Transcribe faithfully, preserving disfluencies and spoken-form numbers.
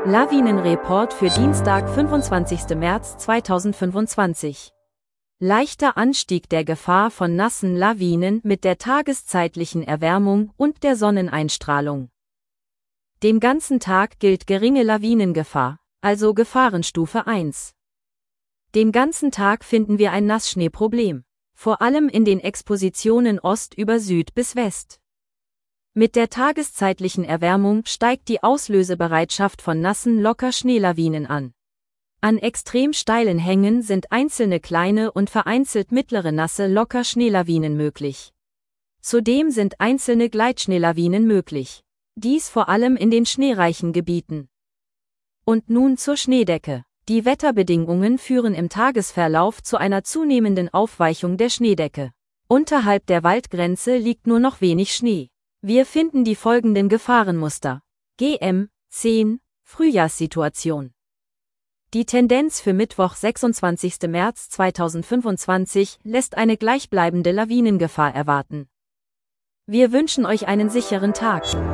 Lawinenreport für Dienstag, fünfundzwanzigsten März zweitausendfünfundzwanzig. Leichter Anstieg der Gefahr von nassen Lawinen mit der tageszeitlichen Erwärmung und der Sonneneinstrahlung. Den ganzen Tag gilt geringe Lawinengefahr, also Gefahrenstufe eins. Den ganzen Tag finden wir ein Nassschneeproblem, vor allem in den Expositionen Ost über Süd bis West. Mit der tageszeitlichen Erwärmung steigt die Auslösebereitschaft von nassen Locker-Schneelawinen an. An extrem steilen Hängen sind einzelne kleine und vereinzelt mittlere nasse Locker-Schneelawinen möglich. Zudem sind einzelne Gleitschneelawinen möglich. Dies vor allem in den schneereichen Gebieten. Und nun zur Schneedecke. Die Wetterbedingungen führen im Tagesverlauf zu einer zunehmenden Aufweichung der Schneedecke. Unterhalb der Waldgrenze liegt nur noch wenig Schnee. Wir finden die folgenden Gefahrenmuster. G M zehn Frühjahrssituation. Die Tendenz für Mittwoch, sechsundzwanzigsten März zweitausendfünfundzwanzig, lässt eine gleichbleibende Lawinengefahr erwarten. Wir wünschen euch einen sicheren Tag.